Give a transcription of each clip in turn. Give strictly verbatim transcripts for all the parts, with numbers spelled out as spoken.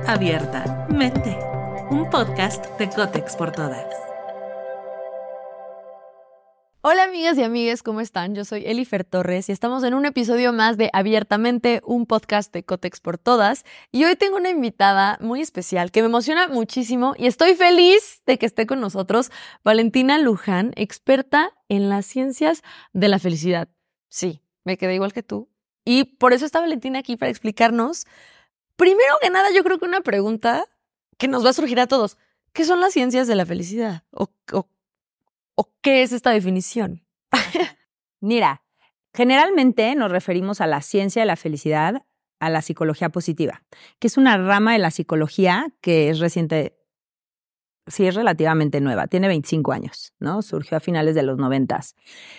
Abiertamente, un podcast de Cotex por Todas. Hola amigas y amigues, ¿cómo están? Yo soy Elifer Torres y estamos en un episodio más de Abiertamente, un podcast de Cotex por Todas. Y hoy tengo una invitada muy especial que me emociona muchísimo y estoy feliz de que esté con nosotros, Valentina Luján, experta en las ciencias de la felicidad. Sí, me quedé igual que tú. Y por eso está Valentina aquí para explicarnos, primero que nada, yo creo que una pregunta que nos va a surgir a todos. ¿Qué son las ciencias de la felicidad? ¿O, o ¿O qué es esta definición? Mira, generalmente nos referimos a la ciencia de la felicidad, a la psicología positiva, que es una rama de la psicología que es reciente, sí es relativamente nueva, tiene veinticinco años, ¿no? Surgió a finales de los noventas,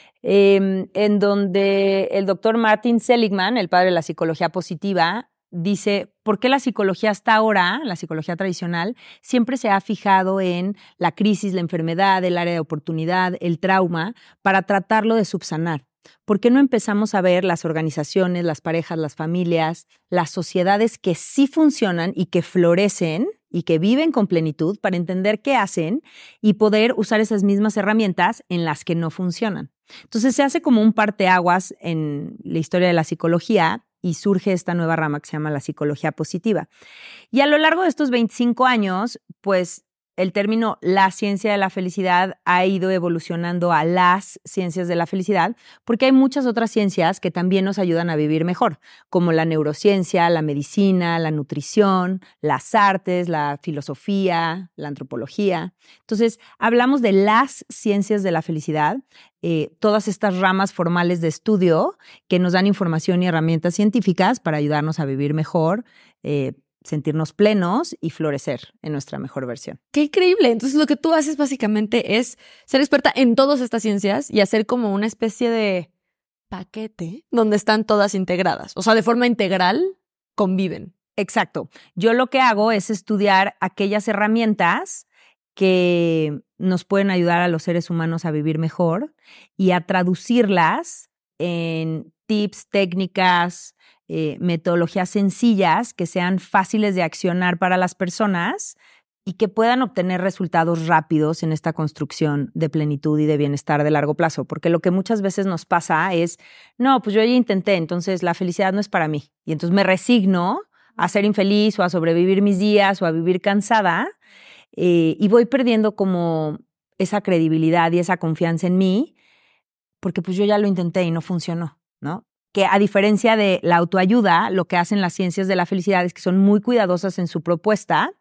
eh, en donde el doctor Martin Seligman, el padre de la psicología positiva, dice, ¿por qué la psicología hasta ahora, la psicología tradicional, siempre se ha fijado en la crisis, la enfermedad, el área de oportunidad, el trauma, para tratarlo de subsanar? ¿Por qué no empezamos a ver las organizaciones, las parejas, las familias, las sociedades que sí funcionan y que florecen y que viven con plenitud para entender qué hacen y poder usar esas mismas herramientas en las que no funcionan? Entonces se hace como un parteaguas en la historia de la psicología y surge esta nueva rama que se llama la psicología positiva. Y a lo largo de estos veinticinco años, pues el término la ciencia de la felicidad ha ido evolucionando a las ciencias de la felicidad porque hay muchas otras ciencias que también nos ayudan a vivir mejor, como la neurociencia, la medicina, la nutrición, las artes, la filosofía, la antropología. Entonces, hablamos de las ciencias de la felicidad, eh, todas estas ramas formales de estudio que nos dan información y herramientas científicas para ayudarnos a vivir mejor, eh, sentirnos plenos y florecer en nuestra mejor versión. ¡Qué increíble! Entonces lo que tú haces básicamente es ser experta en todas estas ciencias y hacer como una especie de paquete donde están todas integradas. O sea, de forma integral conviven. Exacto. Yo lo que hago es estudiar aquellas herramientas que nos pueden ayudar a los seres humanos a vivir mejor y a traducirlas en tips, técnicas, Eh, metodologías sencillas que sean fáciles de accionar para las personas y que puedan obtener resultados rápidos en esta construcción de plenitud y de bienestar de largo plazo. Porque lo que muchas veces nos pasa es, no, pues yo ya intenté, entonces la felicidad no es para mí. Y entonces me resigno a ser infeliz o a sobrevivir mis días o a vivir cansada eh, y voy perdiendo como esa credibilidad y esa confianza en mí porque pues yo ya lo intenté y no funcionó, ¿no? Que a diferencia de la autoayuda, lo que hacen las ciencias de la felicidad es que son muy cuidadosas en su propuesta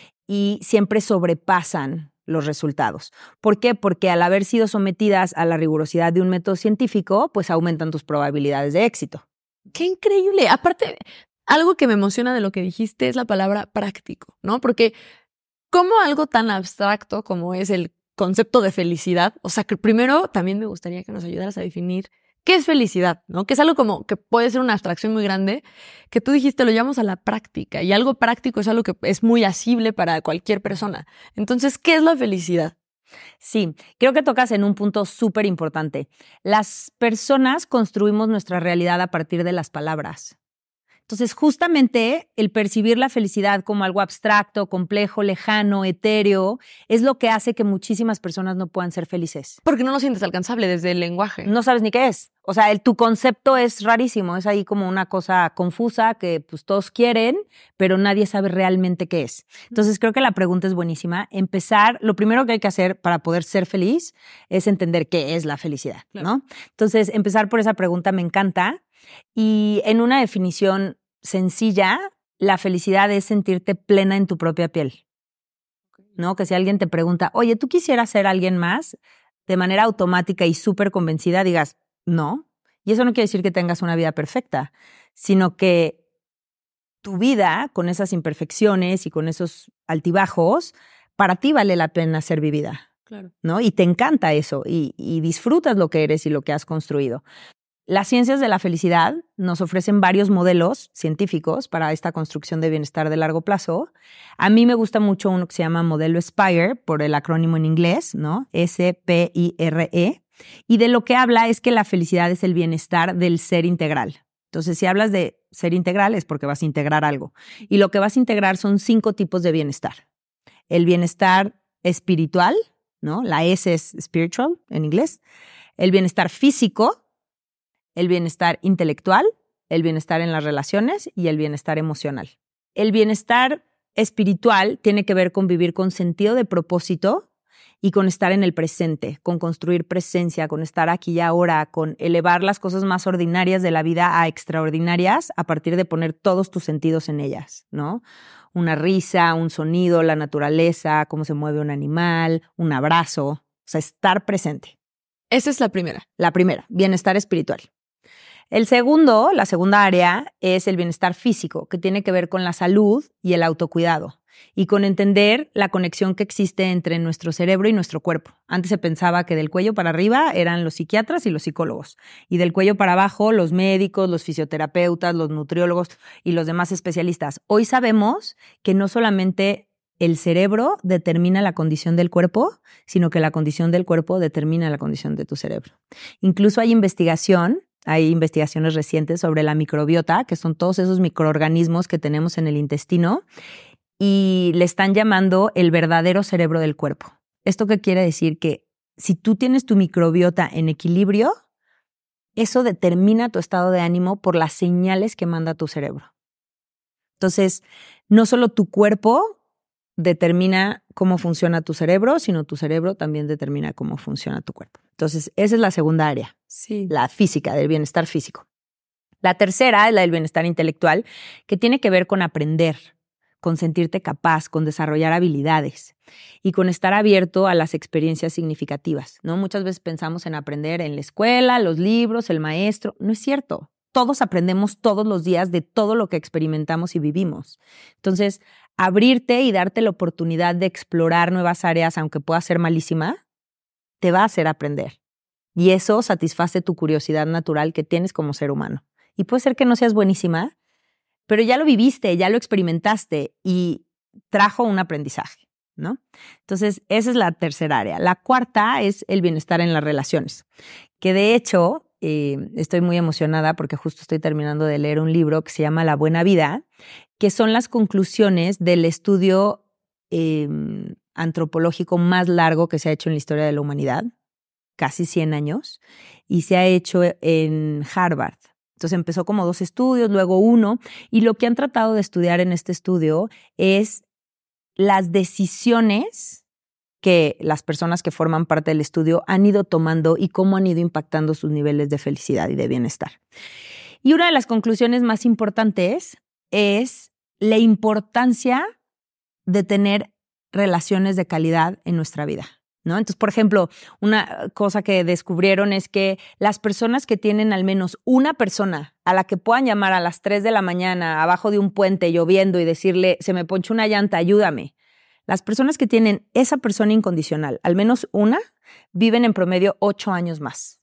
y siempre sobrepasan los resultados. ¿Por qué? Porque al haber sido sometidas a la rigurosidad de un método científico, pues aumentan tus probabilidades de éxito. ¡Qué increíble! Aparte, algo que me emociona de lo que dijiste es la palabra práctico, ¿no? Porque ¿cómo algo tan abstracto como es el concepto de felicidad? O sea, que primero también me gustaría que nos ayudaras a definir ¿qué es felicidad? ¿No? Que es algo como que puede ser una abstracción muy grande, que tú dijiste lo llevamos a la práctica y algo práctico es algo que es muy asible para cualquier persona. Entonces, ¿qué es la felicidad? Sí, creo que tocas en un punto súper importante. Las personas construimos nuestra realidad a partir de las palabras. Entonces, justamente el percibir la felicidad como algo abstracto, complejo, lejano, etéreo, es lo que hace que muchísimas personas no puedan ser felices. Porque no lo sientes alcanzable desde el lenguaje. No sabes ni qué es. O sea, el, tu concepto es rarísimo, es ahí como una cosa confusa que pues todos quieren, pero nadie sabe realmente qué es. Entonces, creo que la pregunta es buenísima. Empezar, lo primero que hay que hacer para poder ser feliz es entender qué es la felicidad, claro, ¿no? Entonces, empezar por esa pregunta me encanta. Y en una definición sencilla, la felicidad es sentirte plena en tu propia piel, ¿no? Que si alguien te pregunta, oye, ¿tú quisieras ser alguien más? De manera automática y súper convencida digas, no. Y eso no quiere decir que tengas una vida perfecta, sino que tu vida, con esas imperfecciones y con esos altibajos, para ti vale la pena ser vivida, claro, ¿no? Y te encanta eso y, y disfrutas lo que eres y lo que has construido. Las ciencias de la felicidad nos ofrecen varios modelos científicos para esta construcción de bienestar de largo plazo. A mí me gusta mucho uno que se llama modelo SPIRE, por el acrónimo en inglés, ¿no? S P I R E. Y de lo que habla es que la felicidad es el bienestar del ser integral. Entonces, si hablas de ser integral es porque vas a integrar algo. Y lo que vas a integrar son cinco tipos de bienestar. El bienestar espiritual, ¿no? La S es spiritual en inglés. El bienestar físico, el bienestar intelectual, el bienestar en las relaciones y el bienestar emocional. El bienestar espiritual tiene que ver con vivir con sentido de propósito y con estar en el presente, con construir presencia, con estar aquí y ahora, con elevar las cosas más ordinarias de la vida a extraordinarias a partir de poner todos tus sentidos en ellas, ¿no? Una risa, un sonido, la naturaleza, cómo se mueve un animal, un abrazo, o sea, estar presente. Esa es la primera. La primera, bienestar espiritual. El segundo, la segunda área, es el bienestar físico, que tiene que ver con la salud y el autocuidado y con entender la conexión que existe entre nuestro cerebro y nuestro cuerpo. Antes se pensaba que del cuello para arriba eran los psiquiatras y los psicólogos y del cuello para abajo los médicos, los fisioterapeutas, los nutriólogos y los demás especialistas. Hoy sabemos que no solamente el cerebro determina la condición del cuerpo, sino que la condición del cuerpo determina la condición de tu cerebro. Incluso hay investigación Hay investigaciones recientes sobre la microbiota, que son todos esos microorganismos que tenemos en el intestino, y le están llamando el verdadero cerebro del cuerpo. ¿Esto qué quiere decir? Que si tú tienes tu microbiota en equilibrio, eso determina tu estado de ánimo por las señales que manda tu cerebro. Entonces, no solo tu cuerpo determina cómo funciona tu cerebro, sino tu cerebro también determina cómo funciona tu cuerpo. Entonces, esa es la segunda área, sí. La física, del bienestar físico. La tercera es la del bienestar intelectual, que tiene que ver con aprender, con sentirte capaz, con desarrollar habilidades y con estar abierto a las experiencias significativas, ¿no? Muchas veces pensamos en aprender en la escuela, los libros, el maestro. No es cierto. Todos aprendemos todos los días de todo lo que experimentamos y vivimos. Entonces, abrirte y darte la oportunidad de explorar nuevas áreas, aunque pueda ser malísima, te va a hacer aprender. Y eso satisface tu curiosidad natural que tienes como ser humano. Y puede ser que no seas buenísima, pero ya lo viviste, ya lo experimentaste y trajo un aprendizaje, ¿no? Entonces, esa es la tercera área. La cuarta es el bienestar en las relaciones, que de hecho eh, estoy muy emocionada porque justo estoy terminando de leer un libro que se llama La Buena Vida, que son las conclusiones del estudio eh, antropológico más largo que se ha hecho en la historia de la humanidad, casi cien años, y se ha hecho en Harvard. Entonces empezó como dos estudios, luego uno, y lo que han tratado de estudiar en este estudio es las decisiones que las personas que forman parte del estudio han ido tomando y cómo han ido impactando sus niveles de felicidad y de bienestar. Y una de las conclusiones más importantes es la importancia de tener relaciones de calidad en nuestra vida, ¿no? Entonces, por ejemplo, una cosa que descubrieron es que las personas que tienen al menos una persona a la que puedan llamar a las tres de la mañana abajo de un puente lloviendo y decirle, se me ponchó una llanta, ayúdame. Las personas que tienen esa persona incondicional, al menos una, viven en promedio ocho años más.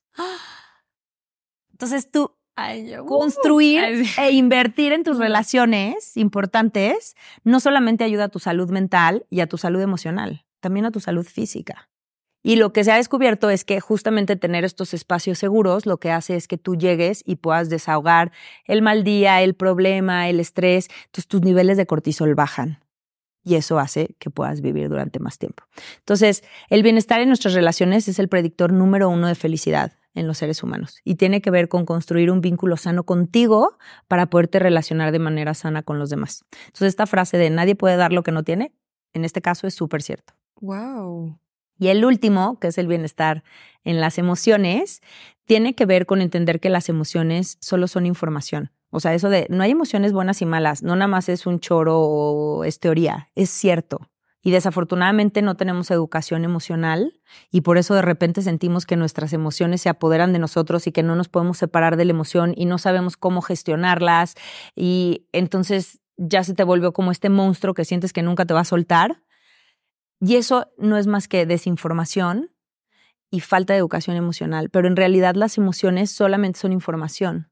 Entonces tú Ay, yo, construir uh, ay, e invertir en tus relaciones importantes no solamente ayuda a tu salud mental y a tu salud emocional, también a tu salud física. Y lo que se ha descubierto es que justamente tener estos espacios seguros lo que hace es que tú llegues y puedas desahogar el mal día, el problema, el estrés. Entonces tus niveles de cortisol bajan y eso hace que puedas vivir durante más tiempo. Entonces, el bienestar en nuestras relaciones es el predictor número uno de felicidad en los seres humanos y tiene que ver con construir un vínculo sano contigo para poderte relacionar de manera sana con los demás. Entonces, esta frase de nadie puede dar lo que no tiene, en este caso es súper cierto. Wow. Y el último, que es el bienestar en las emociones, tiene que ver con entender que las emociones solo son información. O sea, eso de no hay emociones buenas y malas, no nada más es un choro o es teoría, es cierto. Y desafortunadamente no tenemos educación emocional y por eso de repente sentimos que nuestras emociones se apoderan de nosotros y que no nos podemos separar de la emoción y no sabemos cómo gestionarlas y entonces ya se te volvió como este monstruo que sientes que nunca te va a soltar. Y eso no es más que desinformación y falta de educación emocional, pero en realidad las emociones solamente son información.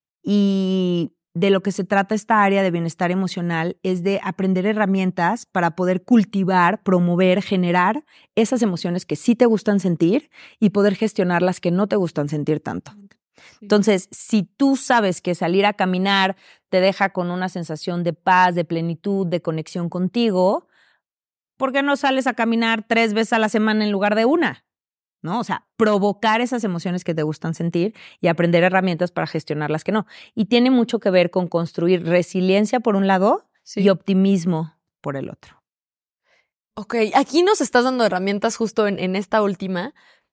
Y de lo que se trata esta área de bienestar emocional es de aprender herramientas para poder cultivar, promover, generar esas emociones que sí te gustan sentir y poder gestionar las que no te gustan sentir tanto. Entonces, si tú sabes que salir a caminar te deja con una sensación de paz, de plenitud, de conexión contigo, ¿por qué no sales a caminar tres veces a la semana en lugar de una? ¿No? O sea, provocar esas emociones que te gustan sentir y aprender herramientas para gestionar las que no. Y tiene mucho que ver con construir resiliencia por un lado sí. y optimismo por el otro. Ok, aquí nos estás dando herramientas justo en, en esta última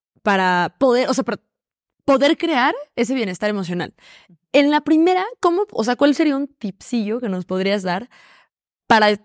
para poder, o sea, para poder crear ese bienestar emocional. En la primera, ¿cómo, o sea, cuál sería un tipsillo que nos podrías dar para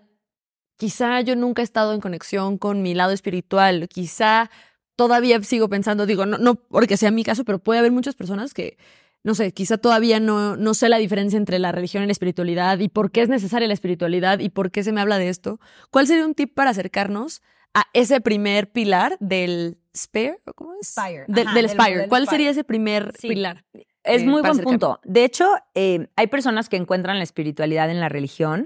quizá yo nunca he estado en conexión con mi lado espiritual, quizá todavía sigo pensando, digo, no, no porque sea mi caso, pero puede haber muchas personas que, no sé, quizá todavía no, no sé la diferencia entre la religión y la espiritualidad y por qué es necesaria la espiritualidad y por qué se me habla de esto. ¿Cuál sería un tip para acercarnos a ese primer pilar del Spire? ¿Cómo es? Spire. Del, Ajá, del del Spire. ¿Cuál Spire. sería ese primer sí. pilar? Es eh, muy buen acercarme? punto. De hecho, eh, hay personas que encuentran la espiritualidad en la religión,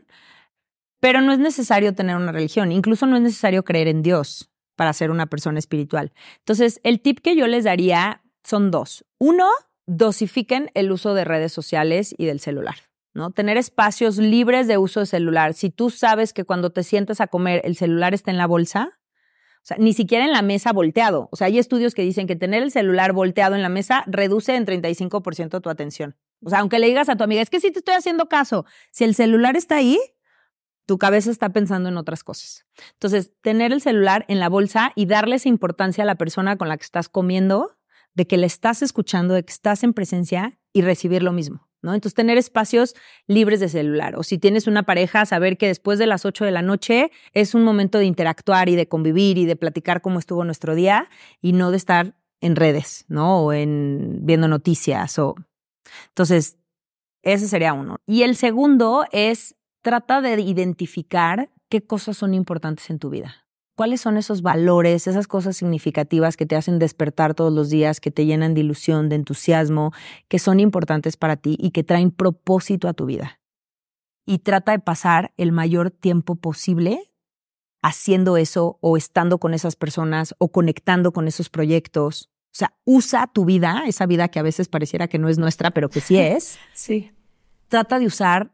pero no es necesario tener una religión. Incluso no es necesario creer en Dios para ser una persona espiritual. Entonces, el tip que yo les daría son dos. Uno, dosifiquen el uso de redes sociales y del celular, ¿no? Tener espacios libres de uso de celular. Si tú sabes que cuando te sientas a comer el celular está en la bolsa, o sea, ni siquiera en la mesa volteado. O sea, hay estudios que dicen que tener el celular volteado en la mesa reduce en treinta y cinco por ciento tu atención. O sea, aunque le digas a tu amiga, es que sí te estoy haciendo caso. Si el celular está ahí, tu cabeza está pensando en otras cosas. Entonces, tener el celular en la bolsa y darle esa importancia a la persona con la que estás comiendo, de que le estás escuchando, de que estás en presencia y recibir lo mismo, ¿no? Entonces, tener espacios libres de celular. O si tienes una pareja, saber que después de las ocho de la noche es un momento de interactuar y de convivir y de platicar cómo estuvo nuestro día y no de estar en redes, ¿no? O en viendo noticias. O... Entonces, ese sería uno. Y el segundo es trata de identificar qué cosas son importantes en tu vida. ¿Cuáles son esos valores, esas cosas significativas que te hacen despertar todos los días, que te llenan de ilusión, de entusiasmo, que son importantes para ti y que traen propósito a tu vida? Y trata de pasar el mayor tiempo posible haciendo eso o estando con esas personas o conectando con esos proyectos. O sea, usa tu vida, esa vida que a veces pareciera que no es nuestra, pero que sí es. Sí. Trata de usar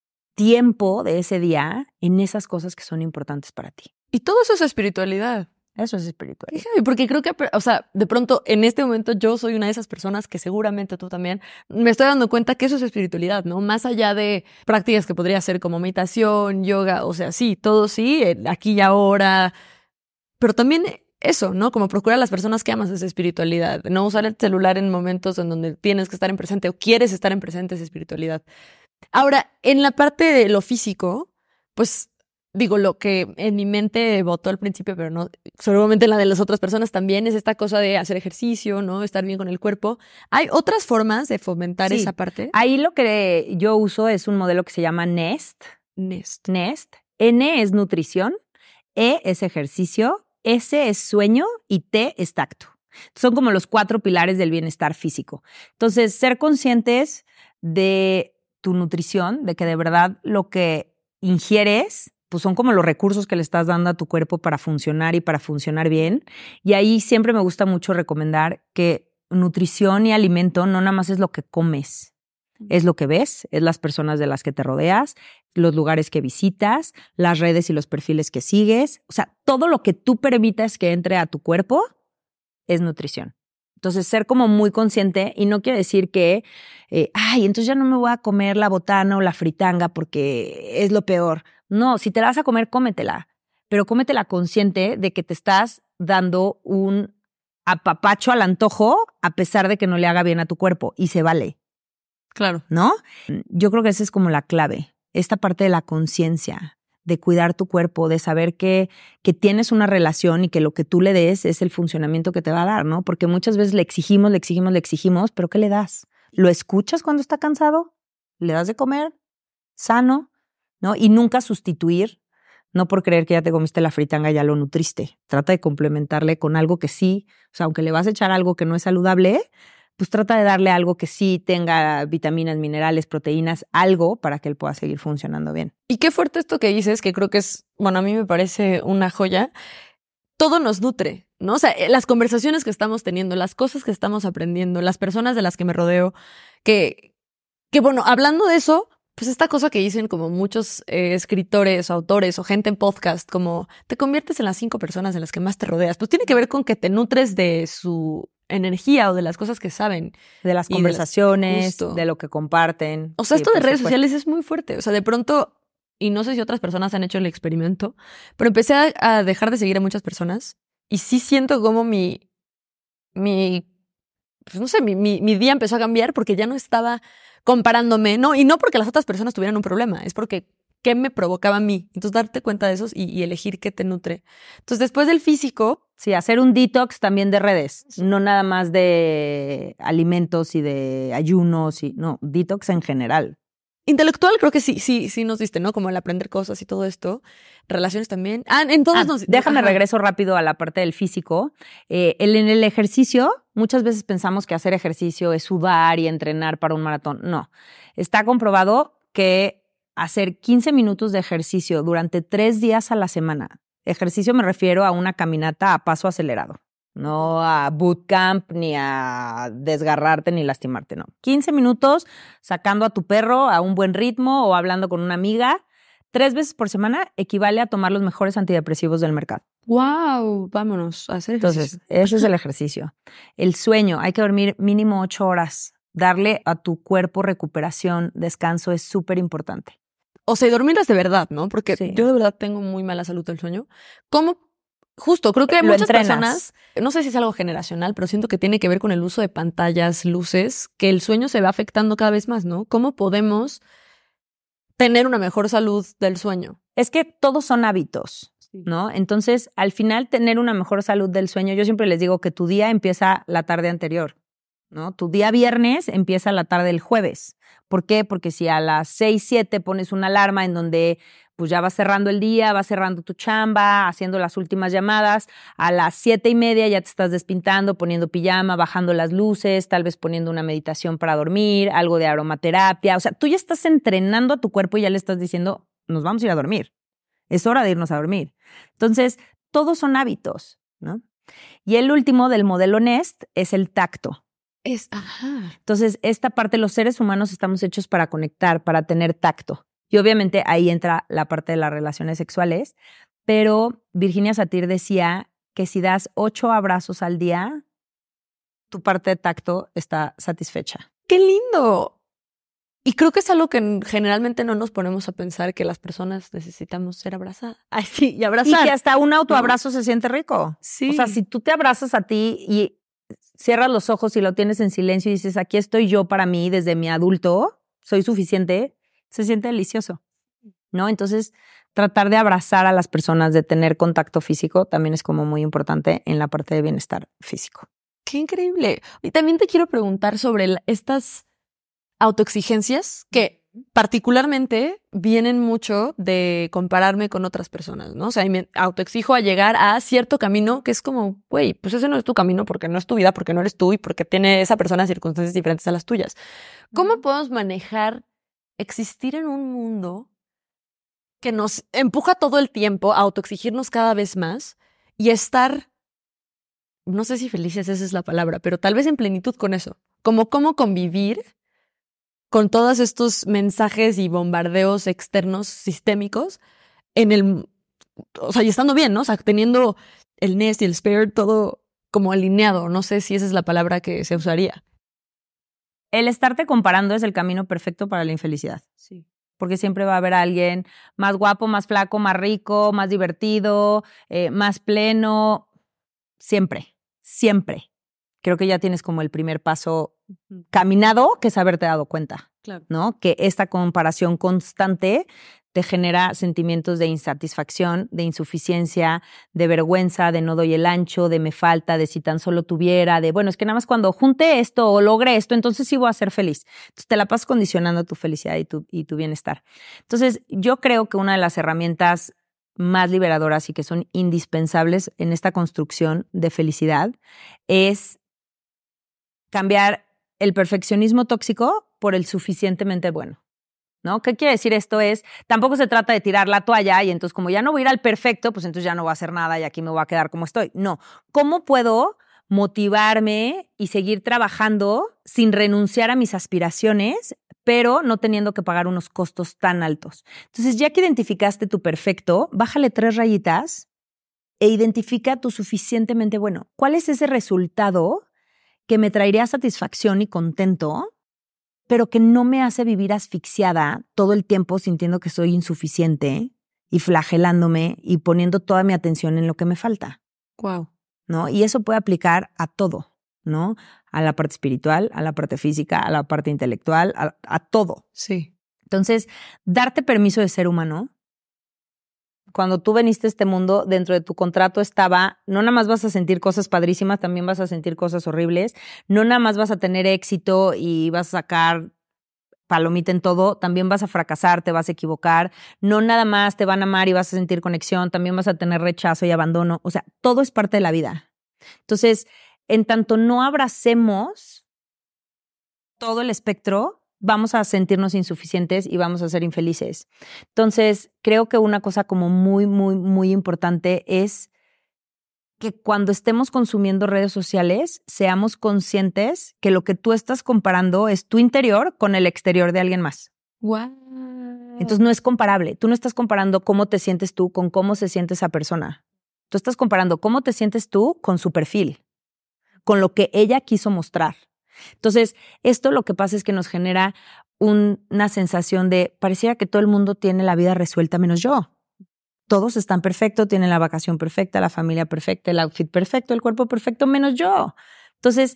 tiempo de ese día en esas cosas que son importantes para ti. Y todo eso es espiritualidad. Eso es espiritualidad. Fíjate, porque creo que, o sea, de pronto en este momento yo soy una de esas personas que seguramente tú también, me estoy dando cuenta que eso es espiritualidad, ¿no? Más allá de prácticas que podría ser como meditación, yoga, o sea, sí, todo sí, aquí y ahora, pero también eso, ¿no? Como procurar a las personas que amas es espiritualidad. No usar el celular en momentos en donde tienes que estar en presente o quieres estar en presente es espiritualidad. Ahora, en la parte de lo físico, pues digo, lo que en mi mente votó al principio, pero no, seguramente en la de las otras personas también, es esta cosa de hacer ejercicio, ¿no? Estar bien con el cuerpo. ¿Hay otras formas de fomentar sí. esa parte? Ahí lo que yo uso es un modelo que se llama NEST. NEST. NEST. N es nutrición, E es ejercicio, S es sueño y T es tacto. Son como los cuatro pilares del bienestar físico. Entonces, ser conscientes de tu nutrición, de que de verdad lo que ingieres, pues son como los recursos que le estás dando a tu cuerpo para funcionar y para funcionar bien. Y ahí siempre me gusta mucho recomendar que nutrición y alimento no nada más es lo que comes, es lo que ves, es las personas de las que te rodeas, los lugares que visitas, las redes y los perfiles que sigues. O sea, todo lo que tú permitas que entre a tu cuerpo es nutrición. Entonces, ser como muy consciente, y no quiere decir que, eh, ay, entonces ya no me voy a comer la botana o la fritanga porque es lo peor. No, si te la vas a comer, cómetela, pero cómetela consciente de que te estás dando un apapacho al antojo a pesar de que no le haga bien a tu cuerpo, y se vale. Claro. ¿No? Yo creo que esa es como la clave, esta parte de la conciencia, de cuidar tu cuerpo, de saber que, que tienes una relación y que lo que tú le des es el funcionamiento que te va a dar, ¿no? Porque muchas veces le exigimos, le exigimos, le exigimos, pero ¿qué le das? ¿Lo escuchas cuando está cansado? ¿Le das de comer? ¿Sano? ¿No? Y nunca sustituir, no por creer que ya te comiste la fritanga ya lo nutriste. Trata de complementarle con algo que sí, o sea, aunque le vas a echar algo que no es saludable, pues trata de darle algo que sí tenga vitaminas, minerales, proteínas, algo para que él pueda seguir funcionando bien. Y qué fuerte esto que dices, que creo que es, bueno, a mí me parece una joya, todo nos nutre, ¿no? O sea, las conversaciones que estamos teniendo, las cosas que estamos aprendiendo, las personas de las que me rodeo, que, que bueno, hablando de eso, pues esta cosa que dicen como muchos eh, escritores, autores o gente en podcast, como te conviertes en las cinco personas de las que más te rodeas, pues tiene que ver con que te nutres de su energía o de las cosas que saben. De las y conversaciones, de, las, de lo que comparten. O sea, sí, esto de redes supuesto. sociales es muy fuerte. O sea, de pronto, y no sé si otras personas han hecho el experimento, pero empecé a, a dejar de seguir a muchas personas y sí siento como mi, mi, pues no sé, mi, mi, mi día empezó a cambiar porque ya no estaba comparándome, ¿no? Y no porque las otras personas tuvieran un problema, es porque qué me provocaba a mí. Entonces, darte cuenta de esos y, y elegir qué te nutre. Entonces, después del físico... Sí, hacer un detox también de redes, sí. No nada más de alimentos y de ayunos, y no, detox en general. Intelectual creo que sí, sí, sí nos diste, ¿no? Como el aprender cosas y todo esto. Relaciones también. Ah, entonces ah, nos... Déjame Ajá. regreso rápido a la parte del físico. Eh, el, en el ejercicio, muchas veces pensamos que hacer ejercicio es sudar y entrenar para un maratón. No. Está comprobado que hacer quince minutos de ejercicio durante tres días a la semana. Ejercicio me refiero a una caminata a paso acelerado. No a bootcamp, ni a desgarrarte, ni lastimarte, no. quince minutos sacando a tu perro a un buen ritmo o hablando con una amiga, tres veces por semana equivale a tomar los mejores antidepresivos del mercado. ¡Wow! Vámonos a hacer ejercicio. Entonces, ese es el ejercicio. El sueño, hay que dormir mínimo ocho horas. Darle a tu cuerpo recuperación, descanso es súper importante. O sea, y dormirlas de verdad, ¿no? Porque sí. yo de verdad tengo muy mala salud del sueño. ¿Cómo? Justo, creo que hay Lo muchas entrenas. personas, no sé si es algo generacional, pero siento que tiene que ver con el uso de pantallas, luces, que el sueño se va afectando cada vez más, ¿no? ¿Cómo podemos tener una mejor salud del sueño? Es que todos son hábitos, sí. ¿no? Entonces, al final, tener una mejor salud del sueño, yo siempre les digo que tu día empieza la tarde anterior, ¿no? Tu día viernes empieza la tarde del jueves. ¿Por qué? Porque si a las seis, siete pones una alarma en donde pues ya vas cerrando el día, vas cerrando tu chamba, haciendo las últimas llamadas, a las siete y media ya te estás despintando, poniendo pijama, bajando las luces, tal vez poniendo una meditación para dormir, algo de aromaterapia. O sea, tú ya estás entrenando a tu cuerpo y ya le estás diciendo, nos vamos a ir a dormir. Es hora de irnos a dormir. Entonces, todos son hábitos, ¿no? Y el último del modelo Nest es el tacto. Es, ajá. Entonces, esta parte, los seres humanos estamos hechos para conectar, para tener tacto. Y obviamente ahí entra la parte de las relaciones sexuales, pero Virginia Satir decía que si das ocho abrazos al día, tu parte de tacto está satisfecha. ¡Qué lindo! Y creo que es algo que generalmente no nos ponemos a pensar, que las personas necesitamos ser abrazadas. Ay, sí, y abrazar. Y que hasta un autoabrazo ¿no? se siente rico. Sí. O sea, si tú te abrazas a ti y cierras los ojos y lo tienes en silencio y dices, aquí estoy yo para mí desde mi adulto, soy suficiente, se siente delicioso, ¿no? Entonces, tratar de abrazar a las personas, de tener contacto físico, también es como muy importante en la parte de bienestar físico. ¡Qué increíble! Y también te quiero preguntar sobre la, estas autoexigencias que particularmente vienen mucho de compararme con otras personas, ¿no? O sea, me autoexijo a llegar a cierto camino que es como, güey, pues ese no es tu camino porque no es tu vida, porque no eres tú y porque tiene esa persona circunstancias diferentes a las tuyas. ¿Cómo podemos manejar existir en un mundo que nos empuja todo el tiempo a autoexigirnos cada vez más y estar, no sé si felices esa es la palabra, pero tal vez en plenitud con eso? Como cómo convivir con todos estos mensajes y bombardeos externos sistémicos en el, o sea, y estando bien, ¿no? O sea, teniendo el Nest y el Spare todo como alineado. No sé si esa es la palabra que se usaría. El estarte comparando es el camino perfecto para la infelicidad. Sí. Porque siempre va a haber alguien más guapo, más flaco, más rico, más divertido, eh, más pleno. Siempre, siempre. Creo que ya tienes como el primer paso caminado, que es haberte dado cuenta, claro. ¿no? Que esta comparación constante te genera sentimientos de insatisfacción, de insuficiencia, de vergüenza, de no doy el ancho, de me falta, de si tan solo tuviera, de bueno, es que nada más cuando junte esto o logre esto, entonces sí voy a ser feliz. Entonces te la pasas condicionando tu felicidad y tu, y tu bienestar. Entonces yo creo que una de las herramientas más liberadoras y que son indispensables en esta construcción de felicidad es cambiar el perfeccionismo tóxico por el suficientemente bueno. ¿no? ¿Qué quiere decir esto? Es, tampoco se trata de tirar la toalla y entonces como ya no voy a ir al perfecto, pues entonces ya no voy a hacer nada y aquí me voy a quedar como estoy. No, ¿cómo puedo motivarme y seguir trabajando sin renunciar a mis aspiraciones, pero no teniendo que pagar unos costos tan altos? Entonces, ya que identificaste tu perfecto, bájale tres rayitas e identifica tu suficientemente bueno. ¿Cuál es ese resultado que me traería satisfacción y contento, pero que no me hace vivir asfixiada todo el tiempo sintiendo que soy insuficiente y flagelándome y poniendo toda mi atención en lo que me falta? Wow. ¿No? Y eso puede aplicar a todo, ¿no? A la parte espiritual, a la parte física, a la parte intelectual, a, a todo. Sí. Entonces, darte permiso de ser humano. Cuando tú veniste a este mundo, dentro de tu contrato estaba, no nada más vas a sentir cosas padrísimas, también vas a sentir cosas horribles. No nada más vas a tener éxito y vas a sacar palomita en todo, también vas a fracasar, te vas a equivocar. No nada más te van a amar y vas a sentir conexión, también vas a tener rechazo y abandono. O sea, todo es parte de la vida. Entonces, en tanto no abracemos todo el espectro, vamos a sentirnos insuficientes y vamos a ser infelices. Entonces, creo que una cosa como muy, muy, muy importante es que cuando estemos consumiendo redes sociales, seamos conscientes que lo que tú estás comparando es tu interior con el exterior de alguien más. Wow. Entonces, no es comparable. Tú no estás comparando cómo te sientes tú con cómo se siente esa persona. Tú estás comparando cómo te sientes tú con su perfil, con lo que ella quiso mostrar. Entonces, esto lo que pasa es que nos genera un, una sensación de pareciera que todo el mundo tiene la vida resuelta menos yo. Todos están perfectos, tienen la vacación perfecta, la familia perfecta, el outfit perfecto, el cuerpo perfecto, menos yo. Entonces,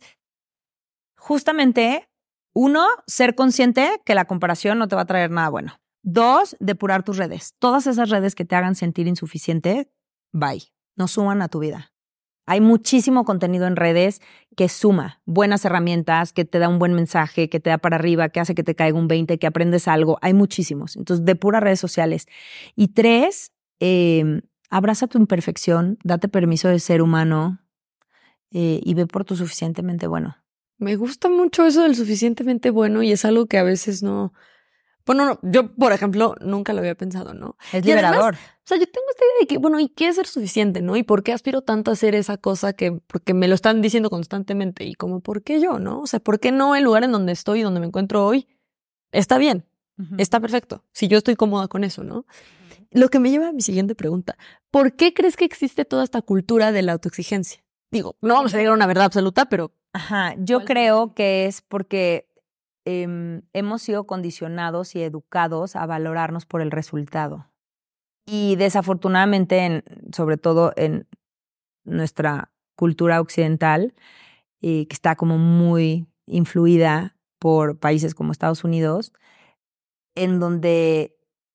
justamente, uno, ser consciente que la comparación no te va a traer nada bueno. Dos, depurar tus redes. Todas esas redes que te hagan sentir insuficiente, bye. No suman a tu vida. Hay muchísimo contenido en redes que suma buenas herramientas, que te da un buen mensaje, que te da para arriba, que hace que te caiga un veinte, que aprendes algo. Hay muchísimos. Entonces, depura redes sociales. Y tres, Eh, abraza tu imperfección, date permiso de ser humano eh, y ve por tu suficientemente bueno. Me gusta mucho eso del suficientemente bueno y es algo que a veces no... Bueno, no, yo, por ejemplo, nunca lo había pensado, ¿no? Es Y liberador. además, o sea, yo tengo esta idea de que, bueno, ¿y qué es ser suficiente, no? ¿Y por qué aspiro tanto a hacer esa cosa que, porque me lo están diciendo constantemente? Y como, ¿por qué yo, no? O sea, ¿por qué no el lugar en donde estoy, donde me encuentro hoy, está bien, uh-huh. está perfecto? Si yo estoy cómoda con eso, ¿no? Lo que me lleva a mi siguiente pregunta. ¿Por qué crees que existe toda esta cultura de la autoexigencia? Digo, no vamos a llegar a una verdad absoluta, pero... Ajá, yo creo que es porque eh, hemos sido condicionados y educados a valorarnos por el resultado. Y desafortunadamente, en, sobre todo en nuestra cultura occidental, eh, que está como muy influida por países como Estados Unidos, en donde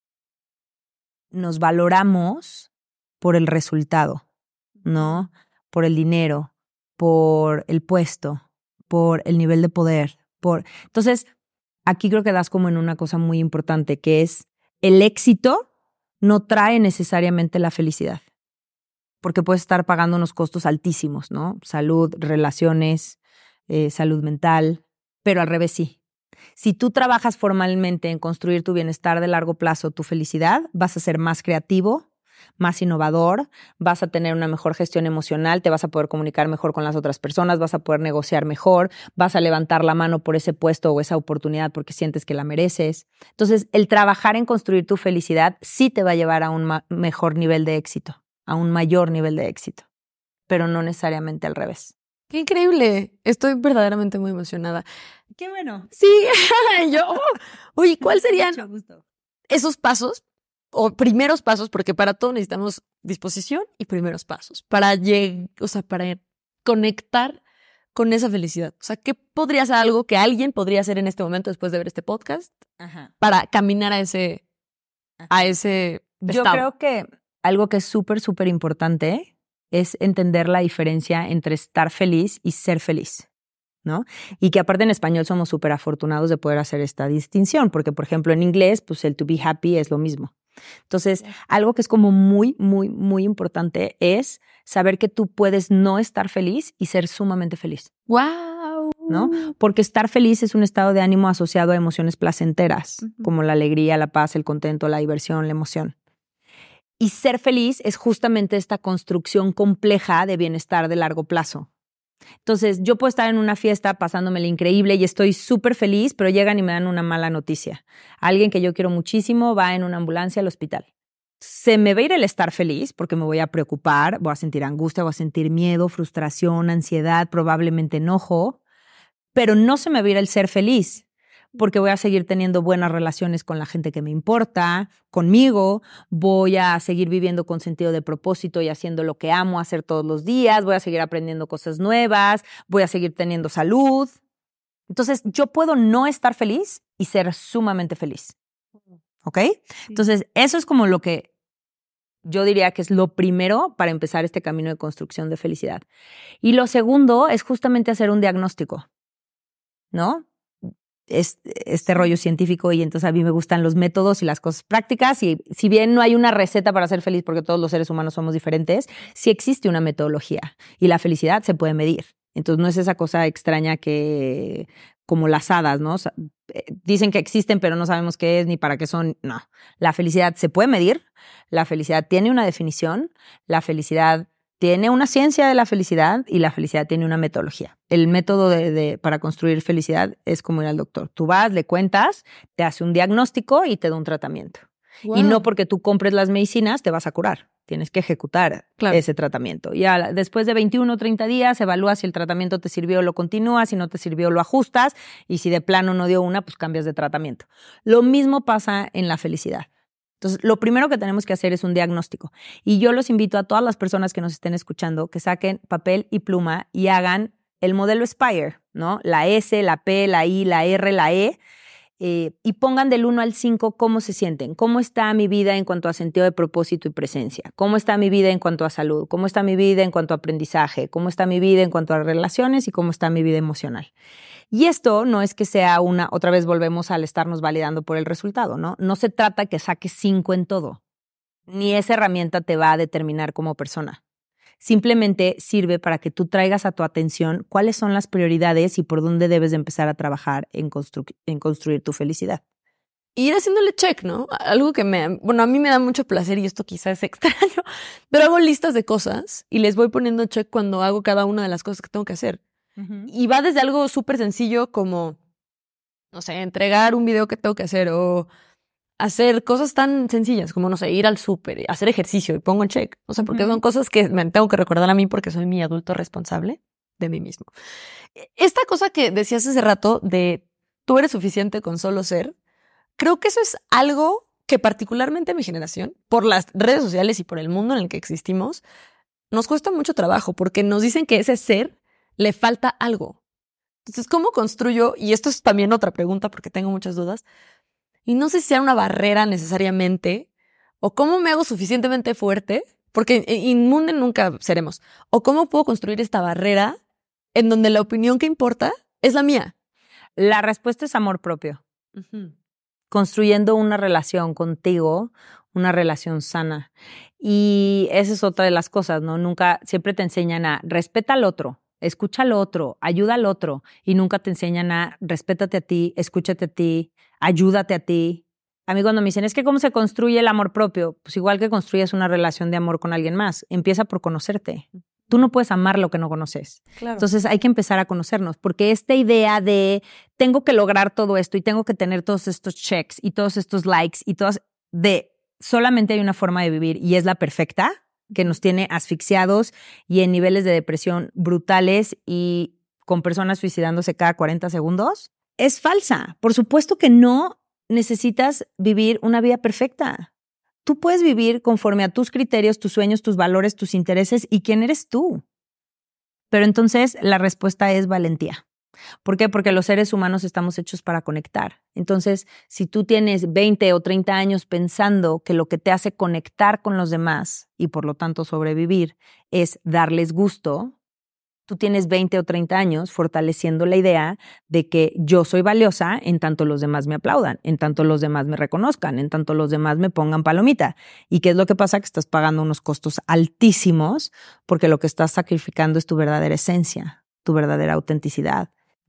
nos valoramos por el resultado, ¿no? Por el dinero, por el puesto, por el nivel de poder. Por... Entonces, aquí creo que das como en una cosa muy importante, que es el éxito no trae necesariamente la felicidad, porque puedes estar pagando unos costos altísimos, ¿no? Salud, relaciones, eh, salud mental, pero al revés sí. Si tú trabajas formalmente en construir tu bienestar de largo plazo, tu felicidad, vas a ser más creativo, más innovador, vas a tener una mejor gestión emocional, te vas a poder comunicar mejor con las otras personas, vas a poder negociar mejor, vas a levantar la mano por ese puesto o esa oportunidad porque sientes que la mereces. Entonces, el trabajar en construir tu felicidad sí te va a llevar a un ma- mejor nivel de éxito, a un mayor nivel de éxito, pero no necesariamente al revés. ¡Qué increíble! Estoy verdaderamente muy emocionada. ¡Qué bueno! Sí, yo... Oye, ¿cuáles serían esos pasos o primeros pasos? Porque para todo necesitamos disposición y primeros pasos para llegar, o sea, para conectar con esa felicidad. O sea, ¿qué podría ser algo que alguien podría hacer en este momento después de ver este podcast Ajá. para caminar a ese, Ajá. a ese Yo estado? creo que algo que es súper, súper importante es entender la diferencia entre estar feliz y ser feliz, ¿no? Y que aparte en español somos súper afortunados de poder hacer esta distinción, porque por ejemplo en inglés, pues el to be happy es lo mismo. Entonces, algo que es como muy, muy, muy importante es saber que tú puedes no estar feliz y ser sumamente feliz. ¡Wow! ¿no? Porque estar feliz es un estado de ánimo asociado a emociones placenteras, uh-huh. como la alegría, la paz, el contento, la diversión, la emoción. Y ser feliz es justamente esta construcción compleja de bienestar de largo plazo. Entonces, yo puedo estar en una fiesta pasándomela increíble y estoy súper feliz, pero llegan y me dan una mala noticia. Alguien que yo quiero muchísimo va en una ambulancia al hospital. Se me va a ir el estar feliz porque me voy a preocupar, voy a sentir angustia, voy a sentir miedo, frustración, ansiedad, probablemente enojo, pero no se me va a ir el ser feliz porque voy a seguir teniendo buenas relaciones con la gente que me importa, conmigo, voy a seguir viviendo con sentido de propósito y haciendo lo que amo hacer todos los días, voy a seguir aprendiendo cosas nuevas, voy a seguir teniendo salud. Entonces, yo puedo no estar feliz y ser sumamente feliz. ¿Ok? Entonces, eso es como lo que yo diría que es lo primero para empezar este camino de construcción de felicidad. Y lo segundo es justamente hacer un diagnóstico, ¿no? Este, este rollo científico y entonces a mí me gustan los métodos y las cosas prácticas y si bien no hay una receta para ser feliz porque todos los seres humanos somos diferentes, sí existe una metodología y la felicidad se puede medir. Entonces no es esa cosa extraña que como las hadas, ¿no? O sea, dicen que existen pero no sabemos qué es ni para qué son. No, la felicidad se puede medir, la felicidad tiene una definición, la felicidad tiene una ciencia de la felicidad y la felicidad tiene una metodología. El método de, de, para construir felicidad es como ir al doctor. Tú vas, le cuentas, te hace un diagnóstico y te da un tratamiento. Wow. Y no porque tú compres las medicinas te vas a curar. Tienes que ejecutar claro. ese tratamiento. Y a, después de veintiuno o treinta días evalúas si el tratamiento te sirvió, lo continúas, si no te sirvió, lo ajustas y si de plano no dio una, pues cambias de tratamiento. Lo mismo pasa en la felicidad. Entonces, lo primero que tenemos que hacer es un diagnóstico. Y yo los invito a todas las personas que nos estén escuchando que saquen papel y pluma y hagan el modelo SPIRE, ¿no? La S, la P, la I, la R, la E, eh, y pongan del uno al cinco cómo se sienten. ¿Cómo está mi vida en cuanto a sentido de propósito y presencia? ¿Cómo está mi vida en cuanto a salud? ¿Cómo está mi vida en cuanto a aprendizaje? ¿Cómo está mi vida en cuanto a relaciones? ¿Y cómo está mi vida emocional? Y esto no es que sea una, otra vez volvemos al estarnos validando por el resultado, ¿no? No se trata que saques cinco en todo, ni esa herramienta te va a determinar como persona. Simplemente sirve para que tú traigas a tu atención cuáles son las prioridades y por dónde debes de empezar a trabajar en, constru- en construir tu felicidad. Ir haciéndole check, ¿no? Algo que me, bueno, a mí me da mucho placer y esto quizás es extraño, pero hago listas de cosas y les voy poniendo check cuando hago cada una de las cosas que tengo que hacer. Uh-huh. Y va desde algo súper sencillo como, no sé, entregar un video que tengo que hacer o hacer cosas tan sencillas como, no sé, ir al súper, hacer ejercicio y pongo en check. O sea, porque uh-huh. son cosas que me tengo que recordar a mí porque soy mi adulto responsable de mí mismo. Esta cosa que decías hace rato de tú eres suficiente con solo ser, creo que eso es algo que particularmente a mi generación, por las redes sociales y por el mundo en el que existimos, nos cuesta mucho trabajo porque nos dicen que ese ser le falta algo. Entonces, ¿cómo construyo? Y esto es también otra pregunta porque tengo muchas dudas. Y no sé si sea una barrera necesariamente o cómo me hago suficientemente fuerte, porque inmune nunca seremos. O cómo puedo construir esta barrera en donde la opinión que importa es la mía. La respuesta es amor propio. Uh-huh. Construyendo una relación contigo, una relación sana. Y esa es otra de las cosas, ¿no? Nunca, siempre te enseñan a respeta al otro. Escucha al otro, ayuda al otro y nunca te enseñan a respétate a ti, escúchate a ti, ayúdate a ti. A mí cuando me dicen, es que ¿cómo se construye el amor propio? Pues igual que construyes una relación de amor con alguien más, empieza por conocerte. Tú no puedes amar lo que no conoces. Claro. Entonces hay que empezar a conocernos porque esta idea de tengo que lograr todo esto y tengo que tener todos estos checks y todos estos likes y todas de solamente hay una forma de vivir y es la perfecta, que nos tiene asfixiados y en niveles de depresión brutales y con personas suicidándose cada cuarenta segundos, es falsa. Por supuesto que no necesitas vivir una vida perfecta. Tú puedes vivir conforme a tus criterios, tus sueños, tus valores, tus intereses y quién eres tú. Pero entonces la respuesta es valentía. ¿Por qué? Porque los seres humanos estamos hechos para conectar. Entonces, si tú tienes veinte o treinta años pensando que lo que te hace conectar con los demás y por lo tanto sobrevivir es darles gusto, tú tienes veinte o treinta años fortaleciendo la idea de que yo soy valiosa en tanto los demás me aplaudan, en tanto los demás me reconozcan, en tanto los demás me pongan palomita. ¿Y qué es lo que pasa? Que estás pagando unos costos altísimos porque lo que estás sacrificando es tu verdadera esencia, tu verdadera autenticidad.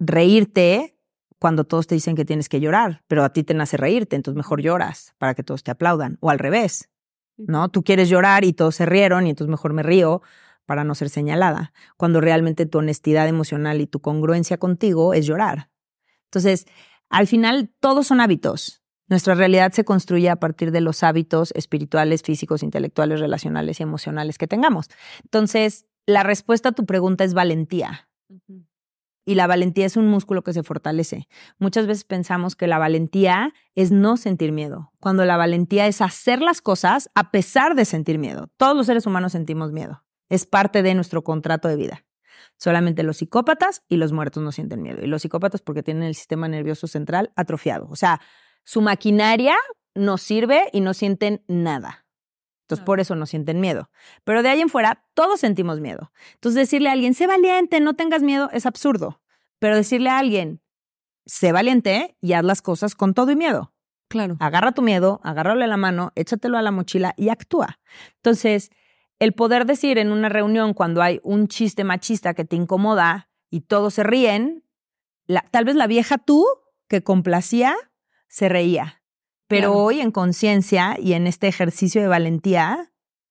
reírte cuando todos te dicen que tienes que llorar, pero a ti te nace reírte, entonces mejor lloras para que todos te aplaudan. O al revés, ¿no? Tú quieres llorar y todos se rieron y entonces mejor me río para no ser señalada, cuando realmente tu honestidad emocional y tu congruencia contigo es llorar. Entonces, al final, todos son hábitos. Nuestra realidad se construye a partir de los hábitos espirituales, físicos, intelectuales, relacionales y emocionales que tengamos. Entonces, la respuesta a tu pregunta es valentía. Uh-huh. Y la valentía es un músculo que se fortalece. Muchas veces pensamos que la valentía es no sentir miedo, cuando la valentía es hacer las cosas a pesar de sentir miedo. Todos los seres humanos sentimos miedo. Es parte de nuestro contrato de vida. Solamente los psicópatas y los muertos no sienten miedo. Y los psicópatas porque tienen el sistema nervioso central atrofiado. O sea, su maquinaria no sirve y no sienten nada. Entonces, por eso no sienten miedo. Pero de ahí en fuera, todos sentimos miedo. Entonces, decirle a alguien, sé valiente, no tengas miedo, es absurdo. Pero decirle a alguien, sé valiente y haz las cosas con todo y miedo. Claro. Agarra tu miedo, agárralo a la mano, échatelo a la mochila y actúa. Entonces, el poder decir en una reunión cuando hay un chiste machista que te incomoda y todos se ríen, la, tal vez la vieja tú que complacía se reía. Pero claro, hoy en conciencia y en este ejercicio de valentía,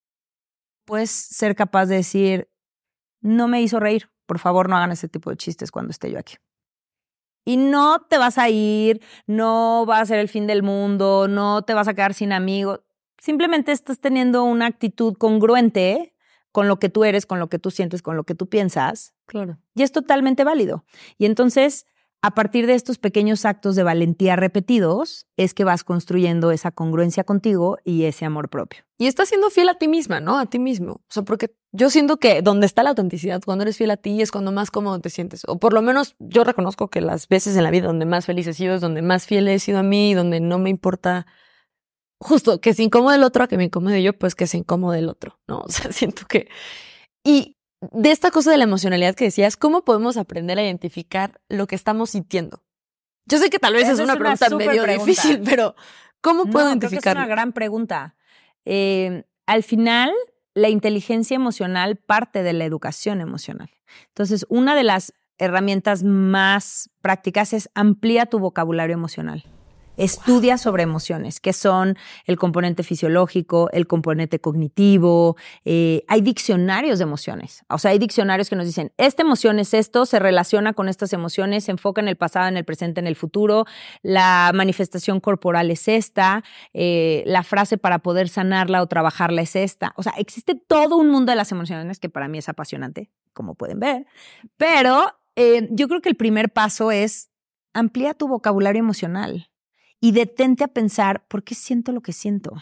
puedes ser capaz de decir, no me hizo reír, por favor no hagan ese tipo de chistes cuando esté yo aquí. Y no te vas a ir, no va a ser el fin del mundo, no te vas a quedar sin amigos. Simplemente estás teniendo una actitud congruente con lo que tú eres, con lo que tú sientes, con lo que tú piensas. Claro. Y es totalmente válido. Y entonces, a partir de estos pequeños actos de valentía repetidos, es que vas construyendo esa congruencia contigo y ese amor propio. Y estás siendo fiel a ti misma, ¿no? A ti mismo. O sea, porque yo siento que donde está la autenticidad, cuando eres fiel a ti, es cuando más cómodo te sientes. O por lo menos yo reconozco que las veces en la vida donde más feliz he sido es donde más fiel he sido a mí, donde no me importa justo que se incomode el otro a que me incomode yo, pues que se incomode el otro, ¿no? O sea, siento que... Y de esta cosa de la emocionalidad que decías, ¿cómo podemos aprender a identificar lo que estamos sintiendo? Yo sé que tal vez es una, es una pregunta medio pregunta. difícil, pero ¿cómo puedo no, identificarlo? Creo que es una gran pregunta. Eh, al final, la inteligencia emocional parte de la educación emocional. Entonces, una de las herramientas más prácticas es amplía tu vocabulario emocional. Estudia sobre emociones, que son el componente fisiológico, el componente cognitivo. Eh, hay diccionarios de emociones. O sea, hay diccionarios que nos dicen, esta emoción es esto, se relaciona con estas emociones, se enfoca en el pasado, en el presente, en el futuro. La manifestación corporal es esta. Eh, la frase para poder sanarla o trabajarla es esta. O sea, existe todo un mundo de las emociones que para mí es apasionante, como pueden ver. Pero eh, yo creo que el primer paso es amplía tu vocabulario emocional. Y detente a pensar, ¿por qué siento lo que siento?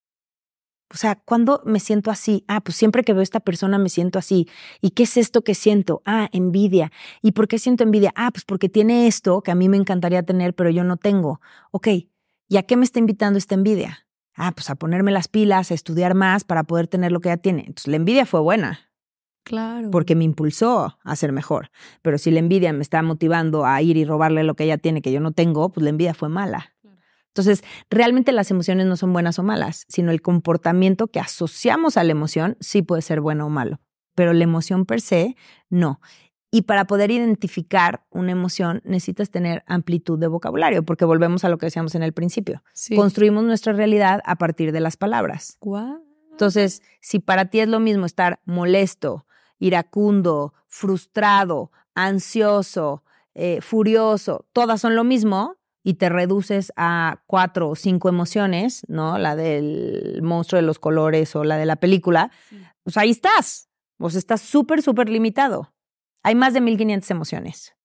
O sea, ¿cuándo me siento así? Ah, pues siempre que veo a esta persona me siento así. ¿Y qué es esto que siento? Ah, envidia. ¿Y por qué siento envidia? Ah, pues porque tiene esto que a mí me encantaría tener, pero yo no tengo. Ok, ¿y a qué me está invitando esta envidia? Ah, pues a ponerme las pilas, a estudiar más para poder tener lo que ella tiene. Entonces, la envidia fue buena. Claro. Porque me impulsó a ser mejor. Pero si la envidia me está motivando a ir y robarle lo que ella tiene que yo no tengo, pues la envidia fue mala. Entonces, realmente las emociones no son buenas o malas, sino el comportamiento que asociamos a la emoción sí puede ser bueno o malo, pero la emoción per se, no. Y para poder identificar una emoción necesitas tener amplitud de vocabulario, porque volvemos a lo que decíamos en el principio. Sí. Construimos nuestra realidad a partir de las palabras. Wow. Entonces, si para ti es lo mismo estar molesto, iracundo, frustrado, ansioso, eh, furioso, todas son lo mismo, y te reduces a cuatro o cinco emociones, ¿no? La del monstruo de los colores o la de la película, sí. Pues ahí estás. O sea, estás súper, súper limitado. Hay más de mil quinientas emociones.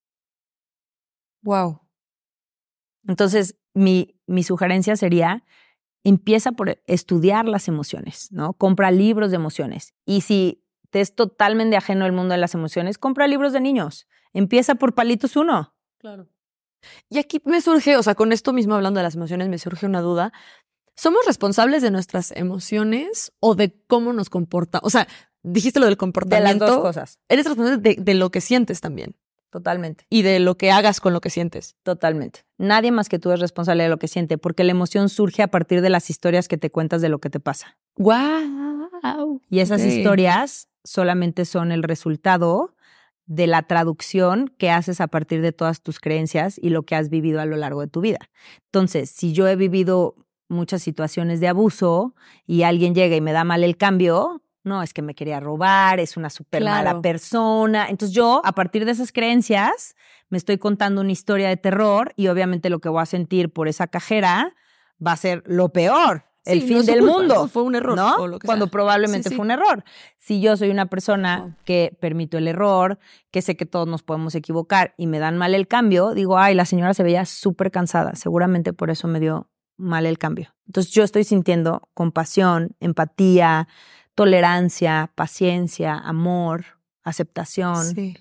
Wow. Entonces, mi, mi sugerencia sería, empieza por estudiar las emociones, ¿no? Compra libros de emociones. Y si te es totalmente ajeno el mundo de las emociones, compra libros de niños. Empieza por palitos uno. Claro. Y aquí me surge, o sea, con esto mismo hablando de las emociones, me surge una duda. ¿Somos responsables de nuestras emociones o de cómo nos comporta? O sea, dijiste lo del comportamiento. De las dos cosas. Eres responsable de, de lo que sientes también. Totalmente. Y de lo que hagas con lo que sientes. Totalmente. Nadie más que tú es responsable de lo que siente, porque la emoción surge a partir de las historias que te cuentas de lo que te pasa. ¡Wow! Y esas okay. historias solamente son el resultado de la traducción que haces a partir de todas tus creencias y lo que has vivido a lo largo de tu vida. Entonces, si yo he vivido muchas situaciones de abuso y alguien llega y me da mal el cambio, no, es que me quería robar, es una súper Claro. mala persona. Entonces yo, a partir de esas creencias, me estoy contando una historia de terror y obviamente lo que voy a sentir por esa cajera va a ser lo peor. El Sí, fin no es su del culpa, mundo. ¿no? Fue un error, ¿no? o lo que Cuando sea. probablemente Sí, sí. fue un error. Si yo soy una persona Wow. que permito el error, que sé que todos nos podemos equivocar y me dan mal el cambio, digo, ay, la señora se veía súper cansada. Seguramente por eso me dio mal el cambio. Entonces yo estoy sintiendo compasión, empatía, tolerancia, paciencia, amor, aceptación. Sí.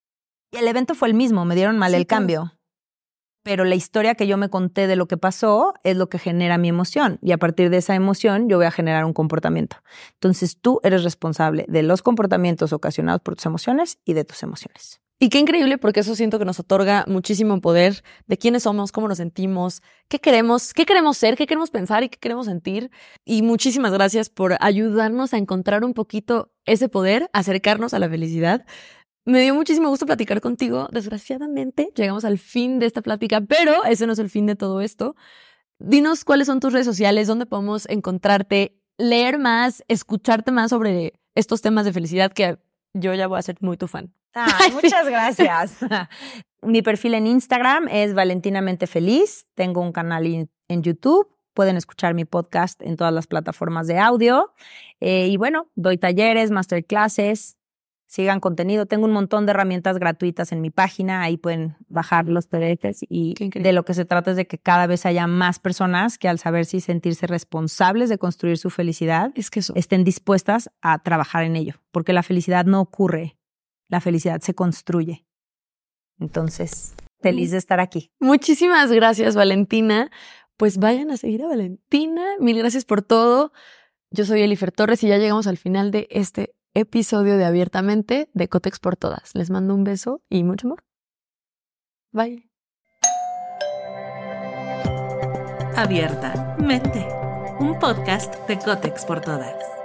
Y el evento fue el mismo, me dieron mal Sí, el claro. cambio. Pero la historia que yo me conté de lo que pasó es lo que genera mi emoción. Y a partir de esa emoción yo voy a generar un comportamiento. Entonces tú eres responsable de los comportamientos ocasionados por tus emociones y de tus emociones. Y qué increíble, porque eso siento que nos otorga muchísimo poder de quiénes somos, cómo nos sentimos, qué queremos, qué queremos ser, qué queremos pensar y qué queremos sentir. Y muchísimas gracias por ayudarnos a encontrar un poquito ese poder, acercarnos a la felicidad. Me dio muchísimo gusto platicar contigo. Desgraciadamente llegamos al fin de esta plática, pero ese no es el fin de todo esto. Dinos cuáles son tus redes sociales, dónde podemos encontrarte, leer más, escucharte más sobre estos temas de felicidad, que yo ya voy a ser muy tu fan. Ay, muchas gracias. Mi perfil en Instagram es Valentinamente Feliz. Tengo un canal en YouTube. Pueden escuchar mi podcast en todas las plataformas de audio. Eh, y bueno, doy talleres, masterclasses. Sigan contenido. Tengo un montón de herramientas gratuitas en mi página. Ahí pueden bajar los P D Fs. Y Qué increíble. de lo que se trata es de que cada vez haya más personas que al saber si sentirse responsables de construir su felicidad, Es que eso. estén dispuestas a trabajar en ello. Porque la felicidad no ocurre. La felicidad se construye. Entonces, feliz de estar aquí. Muchísimas gracias, Valentina. Pues vayan a seguir a Valentina. Mil gracias por todo. Yo soy Elifer Torres y ya llegamos al final de este episodio de Abiertamente de Cotex por Todas. Les mando un beso y mucho amor. Bye. Abiertamente, un podcast de Cotex por Todas.